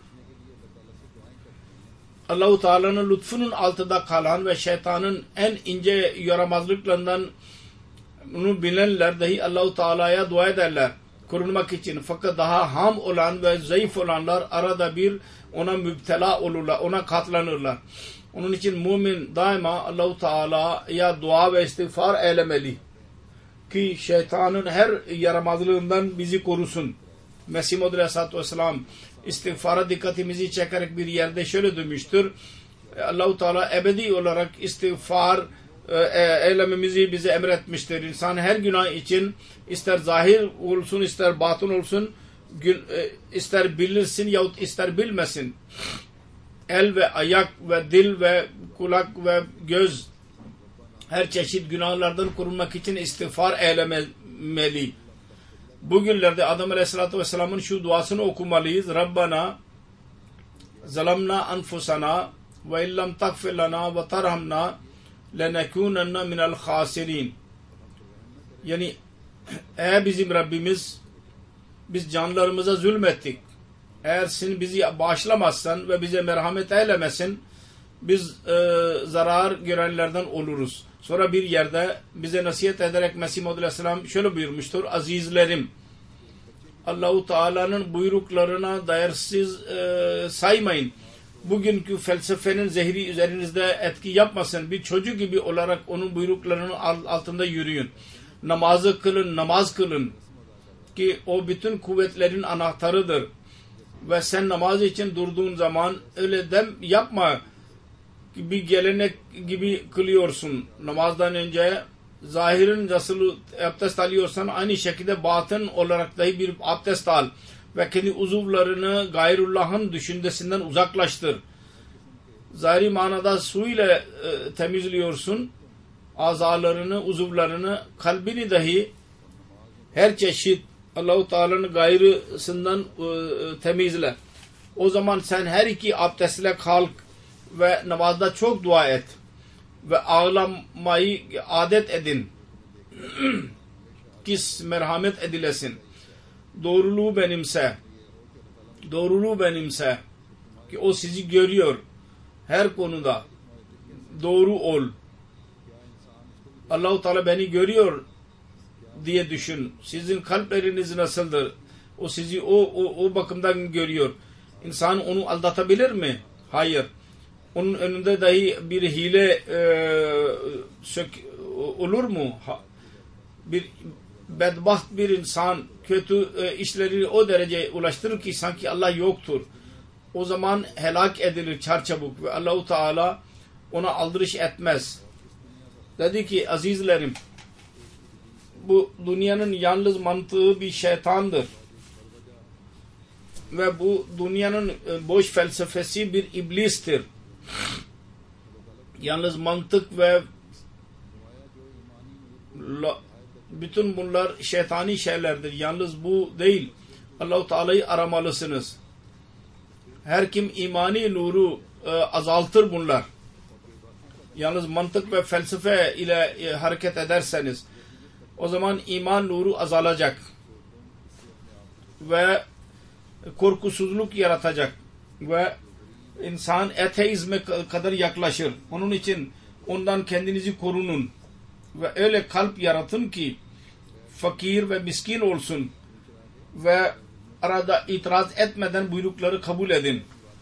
Allah-u Teala'nın lütfunun altında kalan ve şeytanın en ince yaramazlıklarından bunu bilenler dahi Allah-u Teala'ya dua ederler korunmak için. Fakat daha ham olan ve zayıf olanlar arada bir ona müptela olurlar, ona katlanırlar. Onun için mümin daima Allah-u Teala'ya dua ve istiğfar eylemeli ki şeytanın her yaramazlığından bizi korusun. Mesih Muhammed Aleyhisselatü Vesselam istiğfara dikkatimizi çekerek bir yerde şöyle demiştir. Allah-u Teala ebedi olarak istiğfar eylememizi bize emretmiştir. İnsan her günah için ister zahir olsun ister batın olsun ister bilirsin yahut ister bilmesin. El ve ayak ve dil ve kulak ve göz her çeşit günahlardan korunmak için istiğfar eylemeli. Bugünlerde Adam Aleyhisselatü Vesselam'ın şu duasını okumalıyız. Rabbana zalamna anfusana ve illam tagfir lana ve tarhamna lenekunenna minel khasirin. Yani ey bizim Rabbimiz biz canlarımıza zulmettik. Eğer sen bizi bağışlamazsan ve bize merhamet eylemesin biz zarar görenlerden oluruz. Sonra bir yerde bize nasihat ederek Mesih Muhammed Aleyhisselam şöyle buyurmuştur. Azizlerim Allah-u Teala'nın buyruklarına değersiz saymayın. Bugünkü felsefenin zehri üzerinizde etki yapmasın. Bir çocuk gibi olarak onun buyruklarının altında yürüyün. Namazı kılın, namaz kılın. Ki o bütün kuvvetlerin anahtarıdır. Ve sen namaz için durduğun zaman öyle yapma. Bir gelenek gibi kılıyorsun. Namazdan önce zahirin nasıl abdest alıyorsan aynı şekilde batın olarak dahi bir abdest al. Ve kendi uzuvlarını gayrullah'ın düşüncesinden uzaklaştır. Zahiri manada su ile temizliyorsun. Azalarını, uzuvlarını, kalbini dahi her çeşit Allah-u Teala'nın gayrısından temizle. O zaman sen her iki abdestle kalk ve namazda çok dua et ve ağlamayı adet edin ki merhamet edilesin. Doğruluğu benimse ki o sizi görüyor her konuda. Doğru ol. Allah-u Teala beni görüyor diye düşün. Sizin kalpleriniz nasıldır? O sizi o bakımdan görüyor. İnsan onu aldatabilir mi? Hayır. Onun önünde dahi bir hile olur mu? Bir bedbaht bir insan kötü işleri o derece ulaştırır ki sanki Allah yoktur. O zaman helak edilir çarçabuk ve Allah-u Teala ona aldırış etmez. Dedi ki azizlerim bu dünyanın yalnız mantığı bir şeytandır. ve bu dünyanın boş felsefesi bir iblistir. Yalnız mantık ve bütün bunlar şeytani şeylerdir. Yalnız bu değil. Allah-u Teala'yı aramalısınız. Her kim imani nuru azaltır bunlar. Yalnız mantık ve felsefe ile hareket ederseniz o zaman iman nuru azalacak ve korkusuzluk yaratacak ve insan ateizme kadar yaklaşır. Onun için ondan kendinizi korunun ve öyle kalp yaratın ki fakir ve miskin olsun ve arada itiraz etmeden buyrukları kabul edin.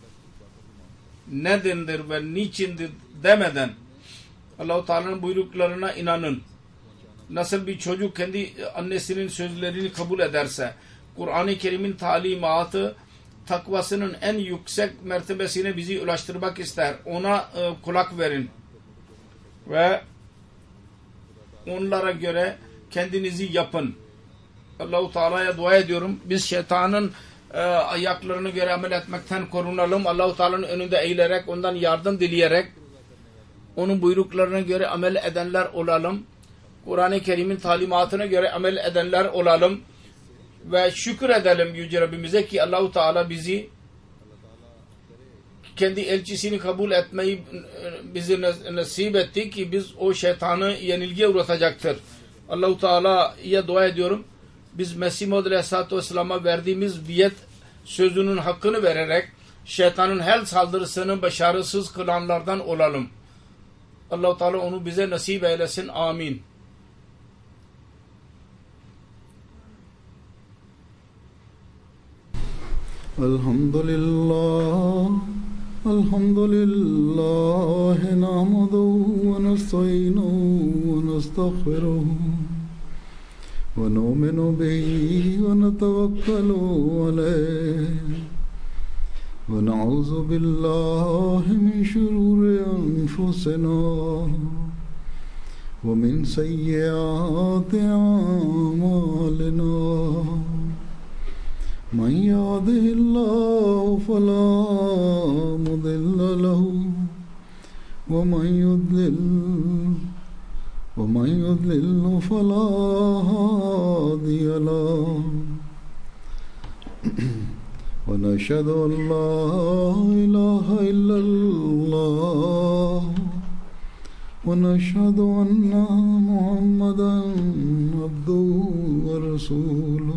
Nedendir ve niçindir demeden Allah-u Teala'nın buyruklarına inanın. Nasıl bir çocuk kendi annesinin sözlerini kabul ederse, Kur'an-ı Kerim'in talimatı takvasının en yüksek mertebesine bizi ulaştırmak ister. Ona kulak verin ve onlara göre kendinizi yapın. Allah-u Teala'ya dua ediyorum. Biz şeytanın ayaklarına göre amel etmekten korunalım. Allah-u Teala'nın önünde eğilerek, ondan yardım dileyerek, onun buyruklarına göre amel edenler olalım. Kur'an-ı Kerim'in talimatına göre amel edenler olalım. Ve şükür edelim Yüce Rabbimize ki Allah-u Teala bizi kendi elçisini kabul etmeyi bizi nasip etti ki biz o şeytanı yenilgiye uğratacaktır. Allah-u Teala'ya dua ediyorum. Biz Mesih Muhammed Aleyhisselatü Vesselam'a verdiğimiz biyet sözünün hakkını vererek şeytanın her saldırısını başarısız kılanlardan olalım. Allah-u Teala onu bize nasip eylesin. Amin. Elhamdülillah, elhamdülillah, nahmaduhu ve nesta'inuhu ve nestağfiruhu ve nu'minu bihi ve netevekkalu aleyh ve na'udzu billahi min şururi enfusina ve min seyyiati a'malina. من يهده الله فلا مضل له ومن يضلل فلا هادي له ونشهد أن لا إله إلا الله ونشهد أن محمدا عبده ورسوله.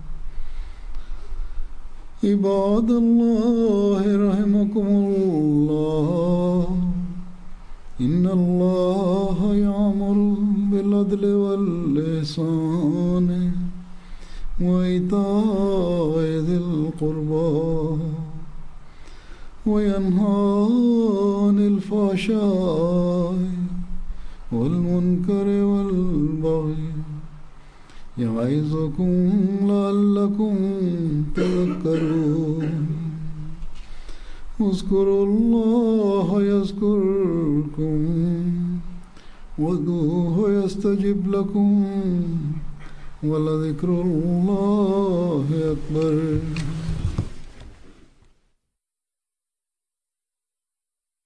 عباد الله رحمكم الله إن الله يأمر بالعدل والإحسان وإيتاء ذي القربى وينهى عن الفحشاء والمنكر والبغي يعظكم لعلكم تذكرون. اذكروا الله يذكركم وادعوه يستجب لكم ولذكر الله أكبر.